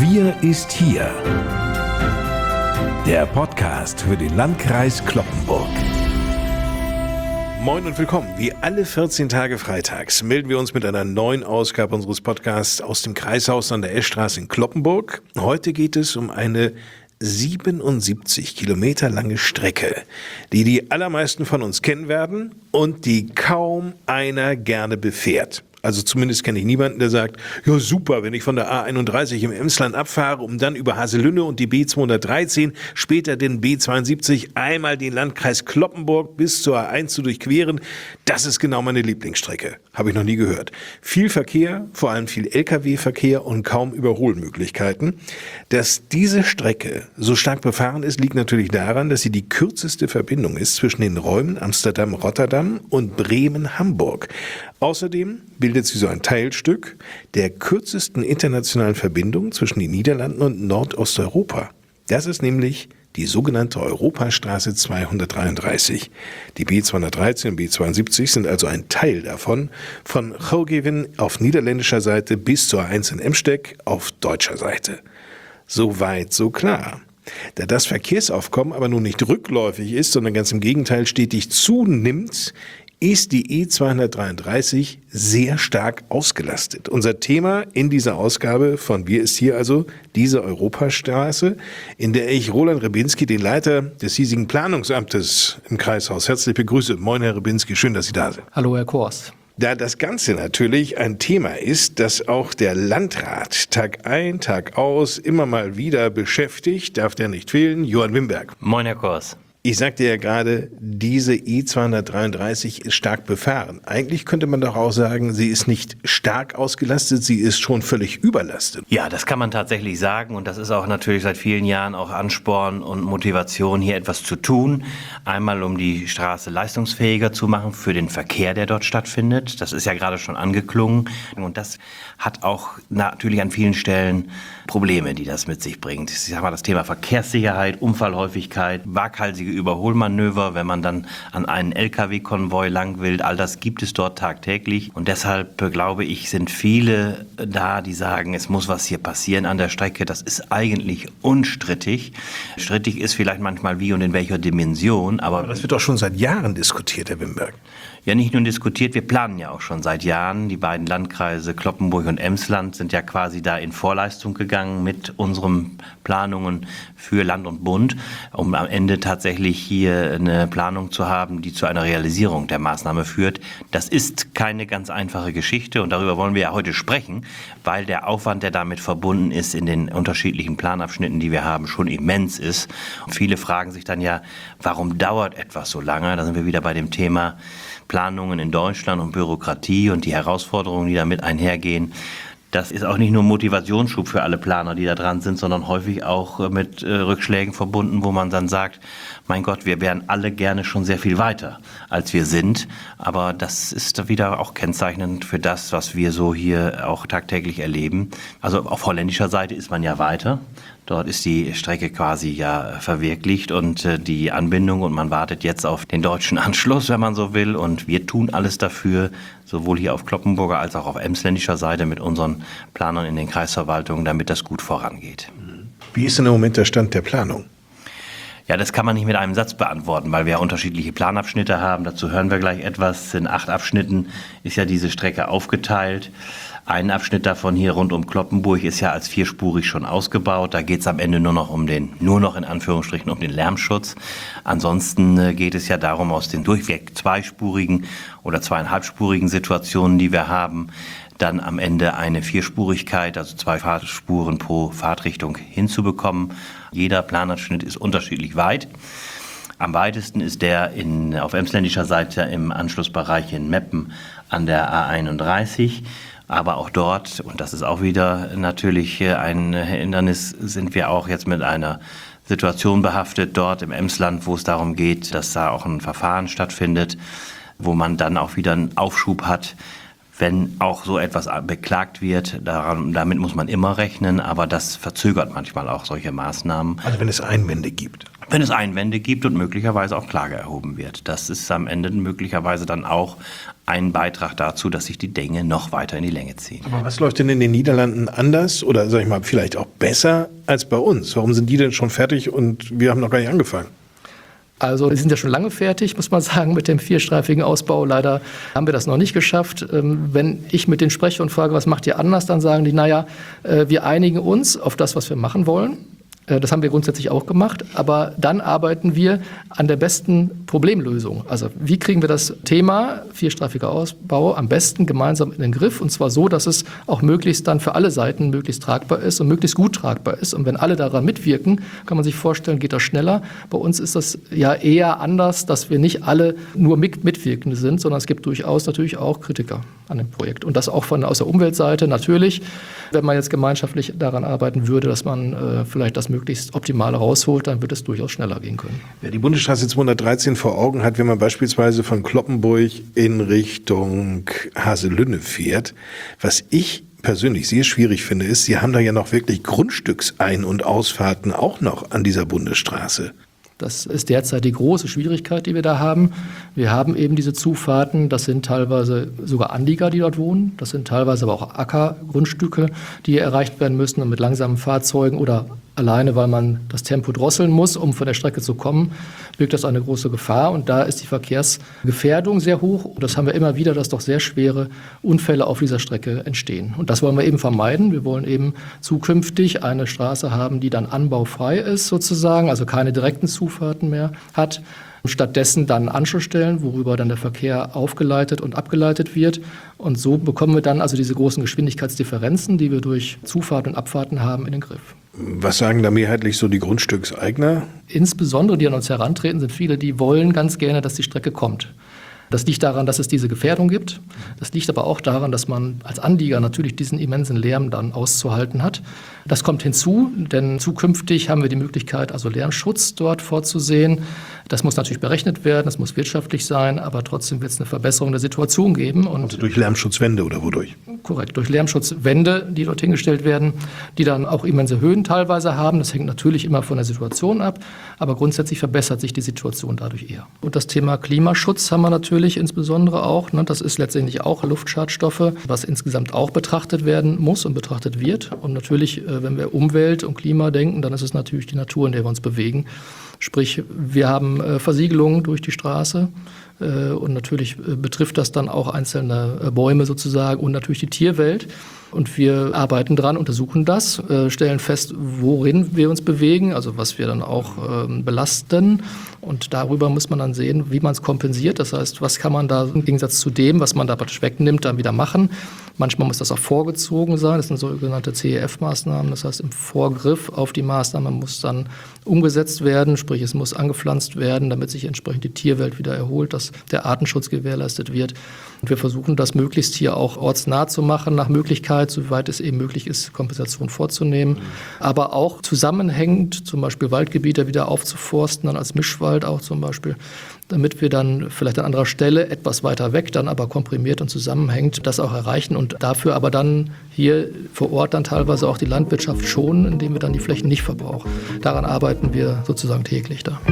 Wir ist hier. Der Podcast für den Landkreis Cloppenburg. Moin und willkommen. Wie alle 14 Tage freitags melden wir uns mit einer neuen Ausgabe unseres Podcasts aus dem Kreishaus an der Eschstraße in Cloppenburg. Heute geht es um eine 77 Kilometer lange Strecke, die die allermeisten von uns kennen werden und die kaum einer gerne befährt. Also zumindest kenne ich niemanden, der sagt, ja super, wenn ich von der A31 im Emsland abfahre, um dann über Haselünne und die B213, später den B72, einmal den Landkreis Cloppenburg bis zur A1 zu durchqueren, das ist genau meine Lieblingsstrecke. Habe ich noch nie gehört. Viel Verkehr, vor allem viel Lkw-Verkehr und kaum Überholmöglichkeiten. Dass diese Strecke so stark befahren ist, liegt natürlich daran, dass sie die kürzeste Verbindung ist zwischen den Räumen Amsterdam-Rotterdam und Bremen-Hamburg. Außerdem bildet sie so ein Teilstück der kürzesten internationalen Verbindung zwischen den Niederlanden und Nordosteuropa. Das ist nämlich die sogenannte Europastraße 233. Die B213 und B72 sind also ein Teil davon, von Gouwgeven auf niederländischer Seite bis zur A1 in Emsteg auf deutscher Seite. So weit, so klar. Da das Verkehrsaufkommen aber nun nicht rückläufig ist, sondern ganz im Gegenteil stetig zunimmt, ist die E233 sehr stark ausgelastet. Unser Thema in dieser Ausgabe von Wir ist hier also diese Europastraße, in der ich Roland Rebinski, den Leiter des hiesigen Planungsamtes im Kreishaus, herzlich begrüße. Moin, Herr Rebinski, schön, dass Sie da sind. Hallo, Herr Kors. Da das Ganze natürlich ein Thema ist, das auch der Landrat Tag ein, Tag aus immer mal wieder beschäftigt, darf der nicht fehlen, Johann Wimberg. Moin, Herr Kors. Ich sagte ja gerade, diese E233 ist stark befahren. Eigentlich könnte man doch auch sagen, sie ist nicht stark ausgelastet, sie ist schon völlig überlastet. Ja, das kann man tatsächlich sagen und das ist auch natürlich seit vielen Jahren auch Ansporn und Motivation, hier etwas zu tun. Einmal, um die Straße leistungsfähiger zu machen für den Verkehr, der dort stattfindet. Das ist ja gerade schon angeklungen und das hat auch natürlich an vielen Stellen Probleme, die das mit sich bringt. Ich sage mal, das Thema Verkehrssicherheit, Unfallhäufigkeit, waghalsige Überholmanöver, wenn man dann an einen Lkw-Konvoi lang will, all das gibt es dort tagtäglich. Und deshalb, glaube ich, sind viele da, die sagen, es muss was hier passieren an der Strecke. Das ist eigentlich unstrittig. Strittig ist vielleicht manchmal wie und in welcher Dimension. Aber das wird doch schon seit Jahren diskutiert, Herr Wimberg. Ja, nicht nur diskutiert, wir planen ja auch schon seit Jahren. Die beiden Landkreise Cloppenburg und Emsland sind ja quasi da in Vorleistung gegangen mit unseren Planungen für Land und Bund, um am Ende tatsächlich hier eine Planung zu haben, die zu einer Realisierung der Maßnahme führt. Das ist keine ganz einfache Geschichte und darüber wollen wir ja heute sprechen, weil der Aufwand, der damit verbunden ist, in den unterschiedlichen Planabschnitten, die wir haben, schon immens ist. Und viele fragen sich dann ja, warum dauert etwas so lange? Da sind wir wieder bei dem Thema Planungen in Deutschland und Bürokratie und die Herausforderungen, die damit einhergehen. Das ist auch nicht nur Motivationsschub für alle Planer, die da dran sind, sondern häufig auch mit Rückschlägen verbunden, wo man dann sagt, mein Gott, wir wären alle gerne schon sehr viel weiter, als wir sind. Aber das ist wieder auch kennzeichnend für das, was wir so hier auch tagtäglich erleben. Also auf holländischer Seite ist man ja weiter. Dort ist die Strecke quasi ja verwirklicht und die Anbindung und man wartet jetzt auf den deutschen Anschluss, wenn man so will. Und wir tun alles dafür, sowohl hier auf Cloppenburger als auch auf emsländischer Seite mit unseren Planern in den Kreisverwaltungen, damit das gut vorangeht. Wie ist denn im Moment der Stand der Planung? Ja, das kann man nicht mit einem Satz beantworten, weil wir ja unterschiedliche Planabschnitte haben. Dazu hören wir gleich etwas. In 8 Abschnitten ist ja diese Strecke aufgeteilt. Ein Abschnitt davon hier rund um Cloppenburg ist ja als 4-spurig schon ausgebaut. Da geht es am Ende nur noch in Anführungsstrichen um den Lärmschutz. Ansonsten geht es ja darum, aus den durchweg 2-spurigen oder 2,5-spurigen Situationen, die wir haben, dann am Ende eine 4-Spurigkeit, also 2 Fahrspuren pro Fahrtrichtung hinzubekommen. Jeder Planabschnitt ist unterschiedlich weit. Am weitesten ist der auf emsländischer Seite im Anschlussbereich in Meppen an der A31. Aber auch dort, und das ist auch wieder natürlich ein Hindernis, sind wir auch jetzt mit einer Situation behaftet, dort im Emsland, wo es darum geht, dass da auch ein Verfahren stattfindet, wo man dann auch wieder einen Aufschub hat, wenn auch so etwas beklagt wird, damit muss man immer rechnen, aber das verzögert manchmal auch solche Maßnahmen. Also wenn es Einwände gibt. Wenn es Einwände gibt und möglicherweise auch Klage erhoben wird. Das ist am Ende möglicherweise dann auch ein Beitrag dazu, dass sich die Dinge noch weiter in die Länge ziehen. Aber was läuft denn in den Niederlanden anders oder sag ich mal vielleicht auch besser als bei uns? Warum sind die denn schon fertig und wir haben noch gar nicht angefangen? Also wir sind ja schon lange fertig, muss man sagen, mit dem vierstreifigen Ausbau. Leider haben wir das noch nicht geschafft. Wenn ich mit denen spreche und frage, was macht ihr anders, dann sagen die, wir einigen uns auf das, was wir machen wollen. Das haben wir grundsätzlich auch gemacht, aber dann arbeiten wir an der besten Problemlösung. Also wie kriegen wir das Thema vierstreifiger Ausbau am besten gemeinsam in den Griff, und zwar so, dass es auch möglichst dann für alle Seiten möglichst tragbar ist und möglichst gut tragbar ist. Und wenn alle daran mitwirken, kann man sich vorstellen, geht das schneller. Bei uns ist das ja eher anders, dass wir nicht alle nur Mitwirkende sind, sondern es gibt durchaus natürlich auch Kritiker an dem Projekt. Und das auch aus der Umweltseite natürlich, wenn man jetzt gemeinschaftlich daran arbeiten würde, dass man vielleicht das möglichst Optimale rausholt, dann wird es durchaus schneller gehen können. Wer die Bundesstraße 213 vor Augen hat, wenn man beispielsweise von Cloppenburg in Richtung Haselünne fährt, was ich persönlich sehr schwierig finde, ist, Sie haben da ja noch wirklich Grundstücksein- und Ausfahrten auch noch an dieser Bundesstraße. Das ist derzeit die große Schwierigkeit, die wir da haben. Wir haben eben diese Zufahrten, das sind teilweise sogar Anlieger, die dort wohnen. Das sind teilweise aber auch Ackergrundstücke, die erreicht werden müssen und mit langsamen Fahrzeugen oder alleine, weil man das Tempo drosseln muss, um von der Strecke zu kommen, birgt das eine große Gefahr. Und da ist die Verkehrsgefährdung sehr hoch. Und das haben wir immer wieder, dass doch sehr schwere Unfälle auf dieser Strecke entstehen. Und das wollen wir eben vermeiden. Wir wollen eben zukünftig eine Straße haben, die dann anbaufrei ist sozusagen, also keine direkten Zufahrten mehr hat. Stattdessen dann Anschlussstellen, worüber dann der Verkehr aufgeleitet und abgeleitet wird. Und so bekommen wir dann also diese großen Geschwindigkeitsdifferenzen, die wir durch Zufahrten und Abfahrten haben, in den Griff. Was sagen da mehrheitlich so die Grundstückseigner? Insbesondere, die an uns herantreten, sind viele, die wollen ganz gerne, dass die Strecke kommt. Das liegt daran, dass es diese Gefährdung gibt. Das liegt aber auch daran, dass man als Anlieger natürlich diesen immensen Lärm dann auszuhalten hat. Das kommt hinzu, denn zukünftig haben wir die Möglichkeit, also Lärmschutz dort vorzusehen. Das muss natürlich berechnet werden, das muss wirtschaftlich sein, aber trotzdem wird es eine Verbesserung der Situation geben. Und also durch Lärmschutzwände oder wodurch? Korrekt, durch Lärmschutzwände, die dort hingestellt werden, die dann auch immense Höhen teilweise haben. Das hängt natürlich immer von der Situation ab, aber grundsätzlich verbessert sich die Situation dadurch eher. Und das Thema Klimaschutz haben wir natürlich insbesondere auch. Das ist letztendlich auch Luftschadstoffe, was insgesamt auch betrachtet werden muss und betrachtet wird. Und natürlich, wenn wir Umwelt und Klima denken, dann ist es natürlich die Natur, in der wir uns bewegen. Sprich, wir haben Versiegelungen durch die Straße und natürlich betrifft das dann auch einzelne Bäume sozusagen und natürlich die Tierwelt. Und wir arbeiten dran, untersuchen das, stellen fest, worin wir uns bewegen, also was wir dann auch belasten. Und darüber muss man dann sehen, wie man es kompensiert. Das heißt, was kann man da im Gegensatz zu dem, was man da praktisch wegnimmt, dann wieder machen. Manchmal muss das auch vorgezogen sein. Das sind sogenannte CEF-Maßnahmen. Das heißt, im Vorgriff auf die Maßnahme muss dann umgesetzt werden. Sprich, es muss angepflanzt werden, damit sich entsprechend die Tierwelt wieder erholt, dass der Artenschutz gewährleistet wird. Und wir versuchen, das möglichst hier auch ortsnah zu machen, nach Möglichkeit, soweit es eben möglich ist, Kompensation vorzunehmen. Aber auch zusammenhängend, zum Beispiel Waldgebiete wieder aufzuforsten, dann als Mischwald auch zum Beispiel, damit wir dann vielleicht an anderer Stelle etwas weiter weg, dann aber komprimiert und zusammenhängend das auch erreichen und dafür aber dann hier vor Ort dann teilweise auch die Landwirtschaft schonen, indem wir dann die Flächen nicht verbrauchen. Daran arbeiten wir sozusagen täglich da.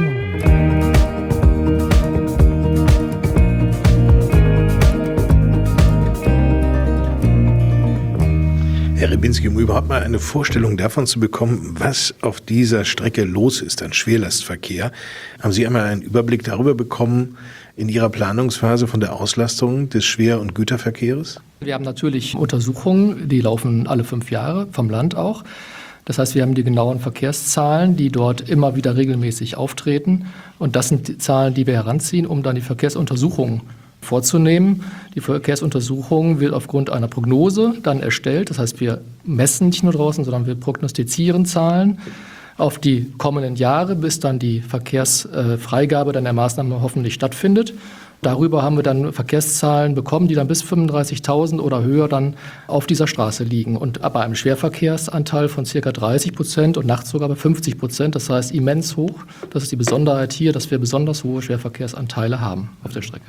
Herr Rybinski, um überhaupt mal eine Vorstellung davon zu bekommen, was auf dieser Strecke los ist an Schwerlastverkehr, haben Sie einmal einen Überblick darüber bekommen in Ihrer Planungsphase von der Auslastung des Schwer- und Güterverkehrs? Wir haben natürlich Untersuchungen, die laufen alle 5 Jahre, vom Land auch. Das heißt, wir haben die genauen Verkehrszahlen, die dort immer wieder regelmäßig auftreten. Und das sind die Zahlen, die wir heranziehen, um dann die Verkehrsuntersuchungen vorzunehmen. Die Verkehrsuntersuchung wird aufgrund einer Prognose dann erstellt. Das heißt, wir messen nicht nur draußen, sondern wir prognostizieren Zahlen auf die kommenden Jahre, bis dann die Verkehrsfreigabe dann der Maßnahme hoffentlich stattfindet. Darüber haben wir dann Verkehrszahlen bekommen, die dann bis 35.000 oder höher dann auf dieser Straße liegen. Und bei einem Schwerverkehrsanteil von ca. 30% und nachts sogar bei 50%. Das heißt immens hoch. Das ist die Besonderheit hier, dass wir besonders hohe Schwerverkehrsanteile haben auf der Strecke.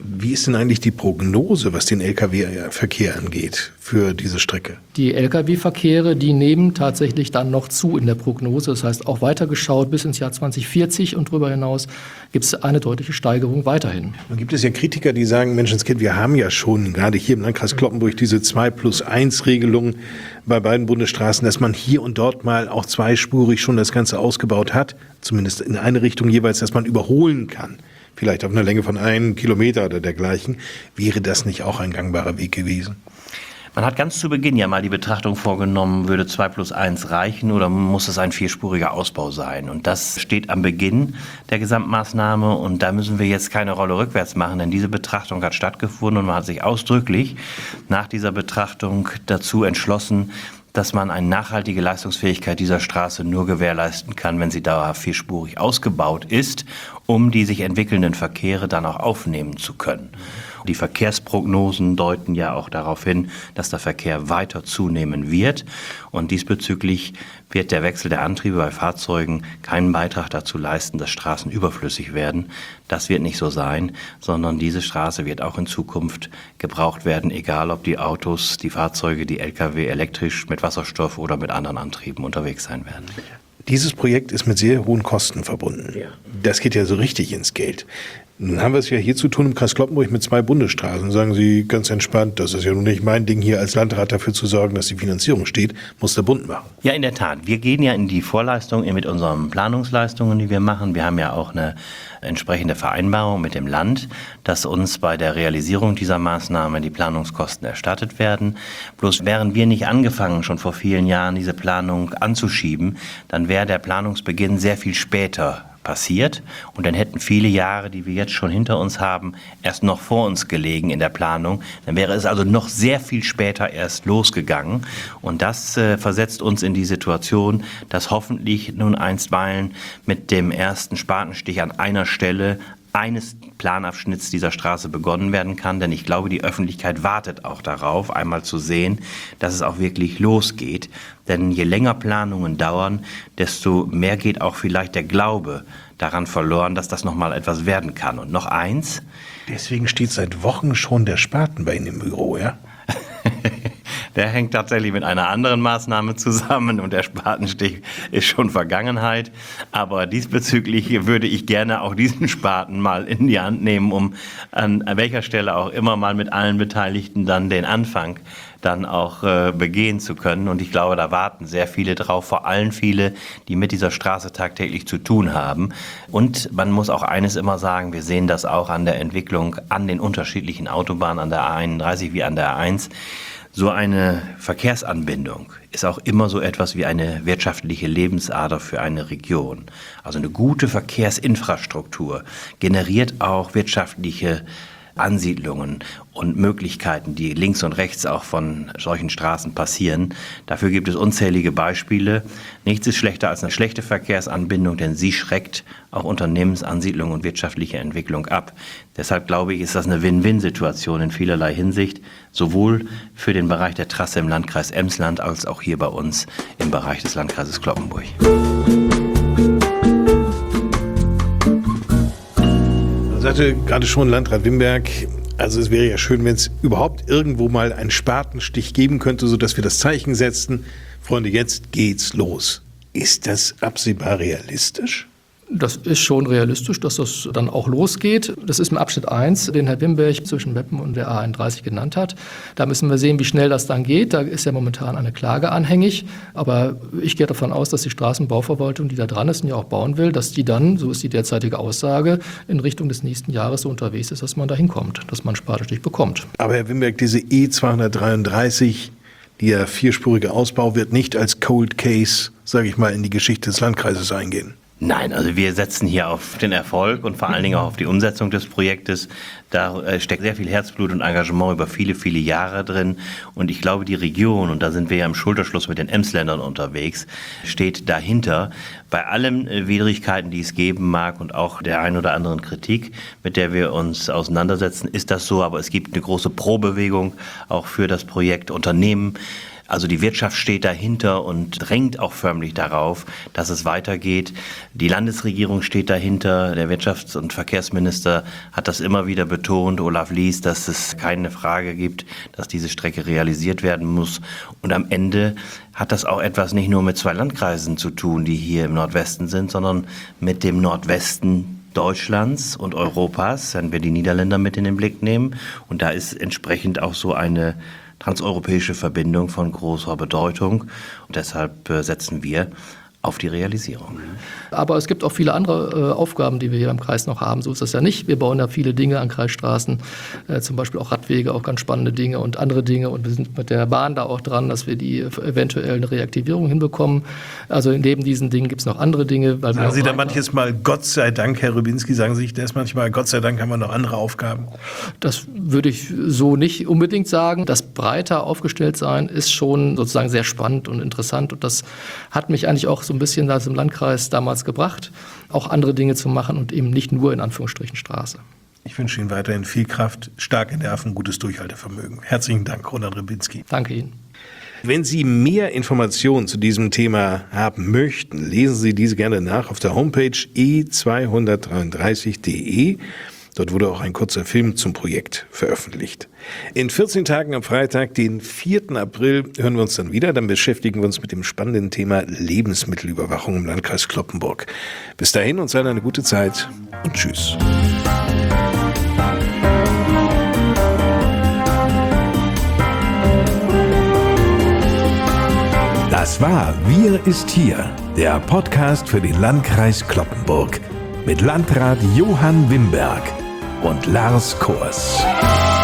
Wie ist denn eigentlich die Prognose, was den Lkw-Verkehr angeht für diese Strecke? Die Lkw-Verkehre, die nehmen tatsächlich dann noch zu in der Prognose. Das heißt, auch weitergeschaut bis ins Jahr 2040 und darüber hinaus gibt es eine deutliche Steigerung weiterhin. Nun gibt es ja Kritiker, die sagen, Menschenskind, wir haben ja schon gerade hier im Landkreis Cloppenburg diese 2+1-Regelung bei beiden Bundesstraßen, dass man hier und dort mal auch zweispurig schon das Ganze ausgebaut hat, zumindest in eine Richtung jeweils, dass man überholen kann. Vielleicht auf einer Länge von 1 Kilometer oder dergleichen. Wäre das nicht auch ein gangbarer Weg gewesen? Man hat ganz zu Beginn ja mal die Betrachtung vorgenommen, würde 2+1 reichen oder muss es ein 4-spuriger Ausbau sein? Und das steht am Beginn der Gesamtmaßnahme und da müssen wir jetzt keine Rolle rückwärts machen, denn diese Betrachtung hat stattgefunden und man hat sich ausdrücklich nach dieser Betrachtung dazu entschlossen, dass man eine nachhaltige Leistungsfähigkeit dieser Straße nur gewährleisten kann, wenn sie dauerhaft 4-spurig ausgebaut ist, um die sich entwickelnden Verkehre dann auch aufnehmen zu können. Die Verkehrsprognosen deuten ja auch darauf hin, dass der Verkehr weiter zunehmen wird. Und diesbezüglich wird der Wechsel der Antriebe bei Fahrzeugen keinen Beitrag dazu leisten, dass Straßen überflüssig werden. Das wird nicht so sein, sondern diese Straße wird auch in Zukunft gebraucht werden, egal ob die Autos, die Fahrzeuge, die Lkw elektrisch, mit Wasserstoff oder mit anderen Antrieben unterwegs sein werden. Dieses Projekt ist mit sehr hohen Kosten verbunden. Ja. Das geht ja so richtig ins Geld. Nun haben wir es ja hier zu tun im Kreis Cloppenburg mit 2 Bundesstraßen. Sagen Sie ganz entspannt, das ist ja nun nicht mein Ding hier als Landrat dafür zu sorgen, dass die Finanzierung steht, muss der Bund machen. Ja, in der Tat. Wir gehen ja in die Vorleistung mit unseren Planungsleistungen, die wir machen. Wir haben ja auch eine entsprechende Vereinbarung mit dem Land, dass uns bei der Realisierung dieser Maßnahme die Planungskosten erstattet werden. Bloß wären wir nicht angefangen, schon vor vielen Jahren diese Planung anzuschieben, dann wäre der Planungsbeginn sehr viel später passiert und dann hätten viele Jahre, die wir jetzt schon hinter uns haben, erst noch vor uns gelegen in der Planung. Dann wäre es also noch sehr viel später erst losgegangen und das versetzt uns in die Situation, dass hoffentlich nun einstweilen mit dem ersten Spatenstich an einer Stelle eines Planabschnitts dieser Straße begonnen werden kann, denn ich glaube, die Öffentlichkeit wartet auch darauf, einmal zu sehen, dass es auch wirklich losgeht. Denn je länger Planungen dauern, desto mehr geht auch vielleicht der Glaube daran verloren, dass das nochmal etwas werden kann. Und noch eins. Deswegen steht seit Wochen schon der Spaten bei Ihnen im Büro, ja? Der hängt tatsächlich mit einer anderen Maßnahme zusammen und der Spatenstich ist schon Vergangenheit. Aber diesbezüglich würde ich gerne auch diesen Spaten mal in die Hand nehmen, um an welcher Stelle auch immer mal mit allen Beteiligten dann den Anfang dann auch begehen zu können. Und ich glaube, da warten sehr viele drauf, vor allem viele, die mit dieser Straße tagtäglich zu tun haben. Und man muss auch eines immer sagen, wir sehen das auch an der Entwicklung an den unterschiedlichen Autobahnen, an der A31 wie an der A1. So eine Verkehrsanbindung ist auch immer so etwas wie eine wirtschaftliche Lebensader für eine Region. Also eine gute Verkehrsinfrastruktur generiert auch wirtschaftliche Ansiedlungen und Möglichkeiten, die links und rechts auch von solchen Straßen passieren. Dafür gibt es unzählige Beispiele. Nichts ist schlechter als eine schlechte Verkehrsanbindung, denn sie schreckt auch Unternehmensansiedlung und wirtschaftliche Entwicklung ab. Deshalb glaube ich, ist das eine Win-Win-Situation in vielerlei Hinsicht, sowohl für den Bereich der Trasse im Landkreis Emsland als auch hier bei uns im Bereich des Landkreises Cloppenburg. Sagte gerade schon Landrat Wimberg, also es wäre ja schön, wenn es überhaupt irgendwo mal einen Spatenstich geben könnte, sodass wir das Zeichen setzten, Freunde, jetzt geht's los. Ist das absehbar realistisch? Das ist schon realistisch, dass das dann auch losgeht. Das ist im Abschnitt 1, den Herr Wimberg zwischen Meppen und der A31 genannt hat. Da müssen wir sehen, wie schnell das dann geht. Da ist ja momentan eine Klage anhängig. Aber ich gehe davon aus, dass die Straßenbauverwaltung, die da dran ist und ja auch bauen will, dass die dann, so ist die derzeitige Aussage, in Richtung des nächsten Jahres so unterwegs ist, dass man da hinkommt, dass man einen Spatenstich bekommt. Aber Herr Wimberg, diese E233, der 4-spurige Ausbau, wird nicht als Cold Case, sage ich mal, in die Geschichte des Landkreises eingehen. Nein, also wir setzen hier auf den Erfolg und vor allen Dingen auch auf die Umsetzung des Projektes. Da steckt sehr viel Herzblut und Engagement über viele, viele Jahre drin. Und ich glaube, die Region, und da sind wir ja im Schulterschluss mit den Emsländern unterwegs, steht dahinter. Bei allen Widrigkeiten, die es geben mag und auch der ein oder anderen Kritik, mit der wir uns auseinandersetzen, ist das so. Aber es gibt eine große Probewegung auch für das Projekt. Unternehmen Also die Wirtschaft steht dahinter und drängt auch förmlich darauf, dass es weitergeht. Die Landesregierung steht dahinter. Der Wirtschafts- und Verkehrsminister hat das immer wieder betont, Olaf Lies, dass es keine Frage gibt, dass diese Strecke realisiert werden muss. Und am Ende hat das auch etwas nicht nur mit 2 Landkreisen zu tun, die hier im Nordwesten sind, sondern mit dem Nordwesten Deutschlands und Europas, wenn wir die Niederländer mit in den Blick nehmen. Und da ist entsprechend auch so eine transeuropäische Verbindung von großer Bedeutung. Und deshalb setzen wir auf die Realisierung. Aber es gibt auch viele andere Aufgaben, die wir hier im Kreis noch haben. So ist das ja nicht. Wir bauen ja viele Dinge an Kreisstraßen, zum Beispiel auch Radwege, auch ganz spannende Dinge und andere Dinge. Und wir sind mit der Bahn da auch dran, dass wir die eventuell eine Reaktivierung hinbekommen. Also neben diesen Dingen gibt es noch andere Dinge. Weil sagen Sie da manches Mal Gott sei Dank, Herr Rybinski, sagen Sie das manchmal, Gott sei Dank haben wir noch andere Aufgaben? Das würde ich so nicht unbedingt sagen. Das breiter aufgestellt sein ist schon sozusagen sehr spannend und interessant. Und das hat mich eigentlich auch so ein bisschen als im Landkreis damals gebracht, auch andere Dinge zu machen und eben nicht nur in Anführungsstrichen Straße. Ich wünsche Ihnen weiterhin viel Kraft, starke Nerven, gutes Durchhaltevermögen. Herzlichen Dank, Roland Rybinski. Danke Ihnen. Wenn Sie mehr Informationen zu diesem Thema haben möchten, lesen Sie diese gerne nach auf der Homepage e233.de. Dort wurde auch ein kurzer Film zum Projekt veröffentlicht. In 14 Tagen am Freitag, den 4. April, hören wir uns dann wieder. Dann beschäftigen wir uns mit dem spannenden Thema Lebensmittelüberwachung im Landkreis Cloppenburg. Bis dahin uns allen eine gute Zeit und tschüss. Das war Wir ist hier, der Podcast für den Landkreis Cloppenburg mit Landrat Johann Wimberg und Lars Kors.